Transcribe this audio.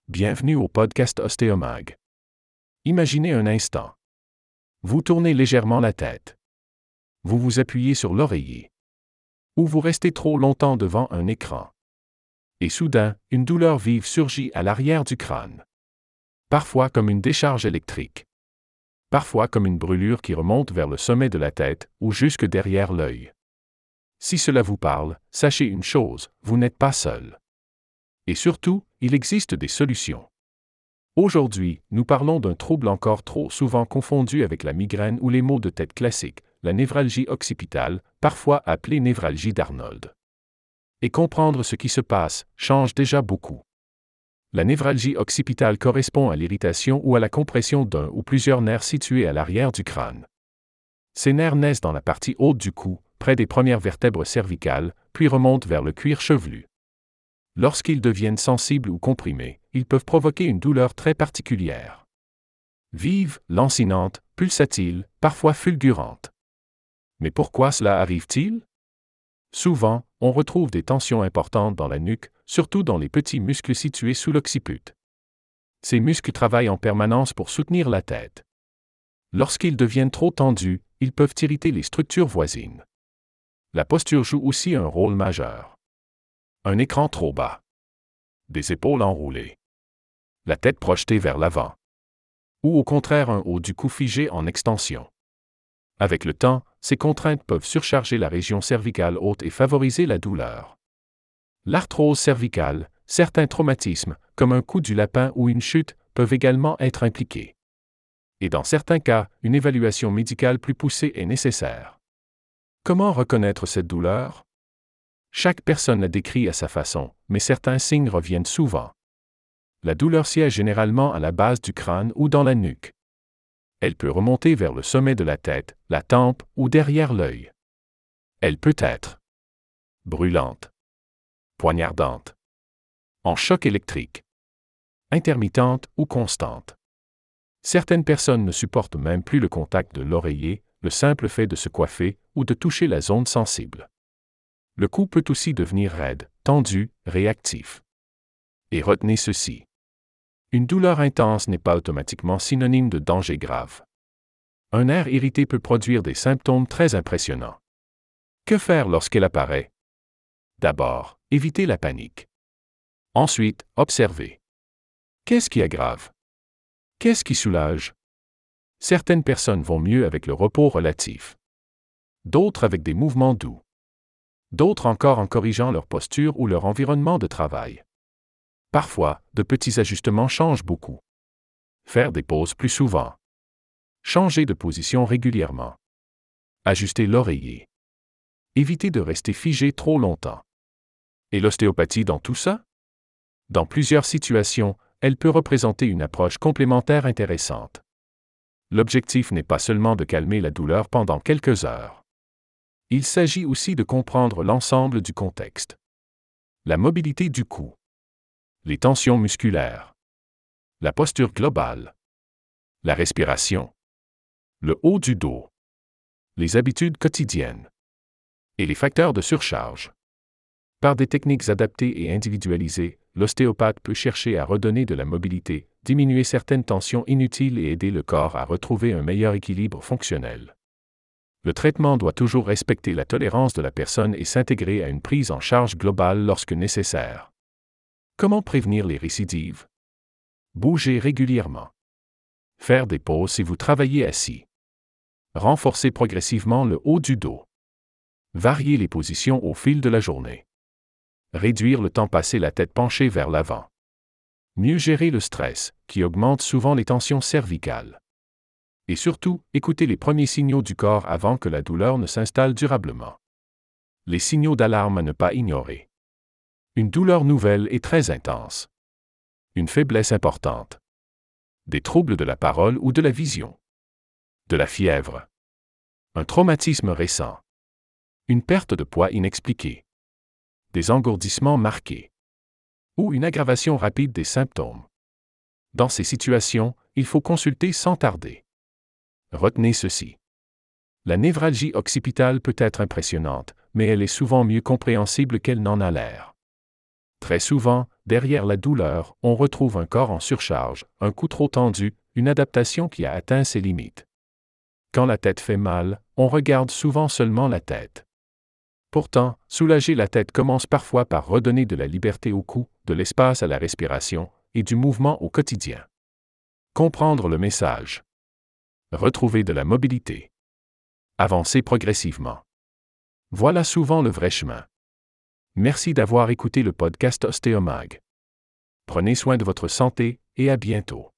Bienvenue au podcast Ostéomag. Imaginez un instant. Vous tournez légèrement la tête. Vous vous appuyez sur l'oreiller. Ou vous restez trop longtemps devant un écran. Et soudain, une douleur vive surgit à l'arrière du crâne. Parfois comme une décharge électrique. Parfois comme une brûlure qui remonte vers le sommet de la tête ou jusque derrière l'œil. Si cela vous parle, sachez une chose, vous n'êtes pas seul. Et surtout, il existe des solutions. Aujourd'hui, nous parlons d'un trouble encore trop souvent confondu avec la migraine ou les maux de tête classiques, la névralgie occipitale, parfois appelée névralgie d'Arnold. Et comprendre ce qui se passe change déjà beaucoup. La névralgie occipitale correspond à l'irritation ou à la compression d'un ou plusieurs nerfs situés à l'arrière du crâne. Ces nerfs naissent dans la partie haute du cou, près des premières vertèbres cervicales, puis remontent vers le cuir chevelu. Lorsqu'ils deviennent sensibles ou comprimés, ils peuvent provoquer une douleur très particulière. Vive, lancinante, pulsatile, parfois fulgurante. Mais pourquoi cela arrive-t-il? Souvent, on retrouve des tensions importantes dans la nuque, surtout dans les petits muscles situés sous l'occiput. Ces muscles travaillent en permanence pour soutenir la tête. Lorsqu'ils deviennent trop tendus, ils peuvent irriter les structures voisines. La posture joue aussi un rôle majeur. Un écran trop bas. Des épaules enroulées. La tête projetée vers l'avant. Ou au contraire un haut du cou figé en extension. Avec le temps, ces contraintes peuvent surcharger la région cervicale haute et favoriser la douleur. L'arthrose cervicale, certains traumatismes, comme un coup du lapin ou une chute, peuvent également être impliqués. Et dans certains cas, une évaluation médicale plus poussée est nécessaire. Comment reconnaître cette douleur? Chaque personne la décrit à sa façon, mais certains signes reviennent souvent. La douleur siège généralement à la base du crâne ou dans la nuque. Elle peut remonter vers le sommet de la tête, la tempe ou derrière l'œil. Elle peut être brûlante, poignardante, en choc électrique, intermittente ou constante. Certaines personnes ne supportent même plus le contact de l'oreiller, le simple fait de se coiffer ou de toucher la zone sensible. Le cou peut aussi devenir raide, tendu, réactif. Et retenez ceci. Une douleur intense n'est pas automatiquement synonyme de danger grave. Un nerf irrité peut produire des symptômes très impressionnants. Que faire lorsqu'elle apparaît? D'abord, évitez la panique. Ensuite, observez. Qu'est-ce qui aggrave? Qu'est-ce qui soulage? Certaines personnes vont mieux avec le repos relatif. D'autres avec des mouvements doux. D'autres encore en corrigeant leur posture ou leur environnement de travail. Parfois, de petits ajustements changent beaucoup. Faire des pauses plus souvent. Changer de position régulièrement. Ajuster l'oreiller. Éviter de rester figé trop longtemps. Et l'ostéopathie dans tout ça? Dans plusieurs situations, elle peut représenter une approche complémentaire intéressante. L'objectif n'est pas seulement de calmer la douleur pendant quelques heures. Il s'agit aussi de comprendre l'ensemble du contexte. La mobilité du cou. Les tensions musculaires. La posture globale. La respiration. Le haut du dos. Les habitudes quotidiennes. Et les facteurs de surcharge. Par des techniques adaptées et individualisées, l'ostéopathe peut chercher à redonner de la mobilité, diminuer certaines tensions inutiles et aider le corps à retrouver un meilleur équilibre fonctionnel. Le traitement doit toujours respecter la tolérance de la personne et s'intégrer à une prise en charge globale lorsque nécessaire. Comment prévenir les récidives? Bougez régulièrement. Faire des pauses si vous travaillez assis. Renforcer progressivement le haut du dos. Varier les positions au fil de la journée. Réduire le temps passé la tête penchée vers l'avant. Mieux gérer le stress, qui augmente souvent les tensions cervicales. Et surtout, écoutez les premiers signaux du corps avant que la douleur ne s'installe durablement. Les signaux d'alarme à ne pas ignorer. Une douleur nouvelle et très intense. Une faiblesse importante. Des troubles de la parole ou de la vision. De la fièvre. Un traumatisme récent. Une perte de poids inexpliquée. Des engourdissements marqués. Ou une aggravation rapide des symptômes. Dans ces situations, il faut consulter sans tarder. Retenez ceci. La névralgie occipitale peut être impressionnante, mais elle est souvent mieux compréhensible qu'elle n'en a l'air. Très souvent, derrière la douleur, on retrouve un corps en surcharge, un cou trop tendu, une adaptation qui a atteint ses limites. Quand la tête fait mal, on regarde souvent seulement la tête. Pourtant, soulager la tête commence parfois par redonner de la liberté au cou, de l'espace à la respiration, et du mouvement au quotidien. Comprendre le message. Retrouver de la mobilité. Avancer progressivement. Voilà souvent le vrai chemin. Merci d'avoir écouté le podcast Ostéomag. Prenez soin de votre santé et à bientôt.